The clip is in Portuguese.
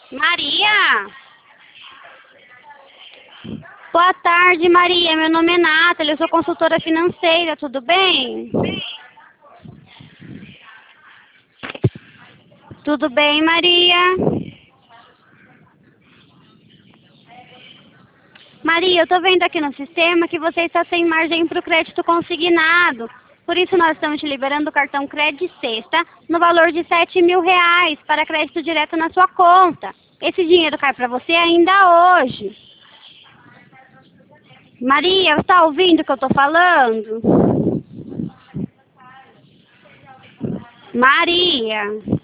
Maria? Boa tarde, Maria. Meu nome é Nathalie, eu sou consultora financeira, tudo bem? Tudo bem, Maria? Maria, eu estou vendo aqui no sistema que você está sem margem para o crédito consignado. Por isso, nós estamos te liberando o cartão Crédito Sexta no valor de R$ 7.000 para crédito direto na sua conta. Esse dinheiro cai para você ainda hoje. Maria, você está ouvindo o que eu estou falando? Maria.